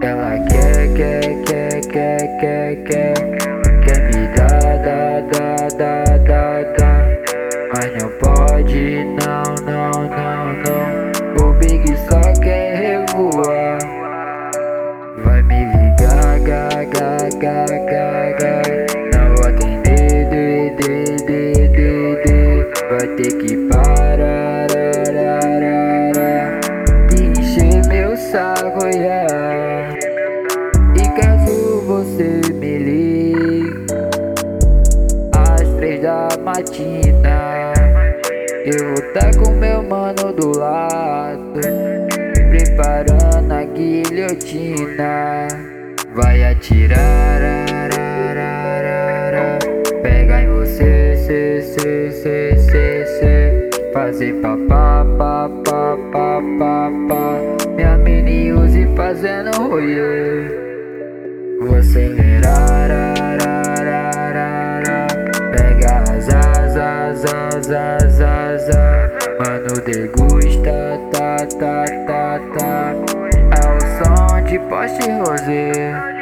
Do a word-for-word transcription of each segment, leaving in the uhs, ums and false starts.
Ela quer, quer, quer, quer, quer, quer Quer me dar, dar, dar, dar, dar, dar Mas não pode, não, não, não, não O Big só quer revoar Vai me ligar, ga, ga, ga, ga, ga Não vou atender, de, de, de, de, de Vai ter que parar, arararara E encher meu saco, yeah E caso você me ligue Às três da matina Eu vou tá com meu mano do lado Preparando a guilhotina Vai atirar, arararara Pega em você, cê, cê, cê, cê, cê Fazer papá, papá, papá, papá Minha mini use fazendo rolê Vou acelerar, arararara Pega as asas, asas, asas Mano degusta, tá, tá, tá, tá É o som de poste rosé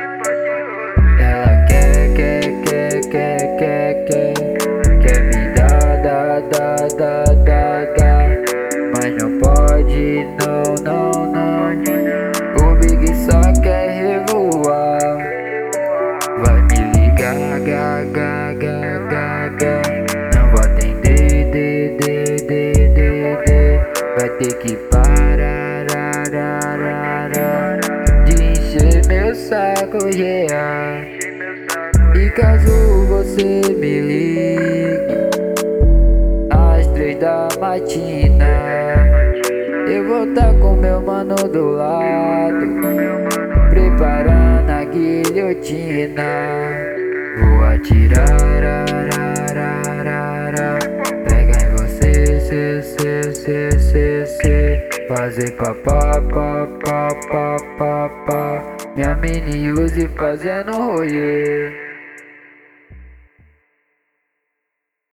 Ela quer, quer, quer, quer, quer, quer Quer me dar, dar, dar, dar, dar, dar Mas não pode, não, não, não O Big só quer revoar Vai me ligar, ga, ga, ga, ga, ga Não vou atender, de, de, de, de, de Vai ter que parar, arararara De encher meu saco, yeah E caso você me ligue Às três da matina Eu vou tá com meu mano do lado Preparando a guilhotina Vou atirar, arararara Pega em você, cê, cê, cê, cê, cê Fazer papá, papá, papá, papá Minha mini use fazendo rolê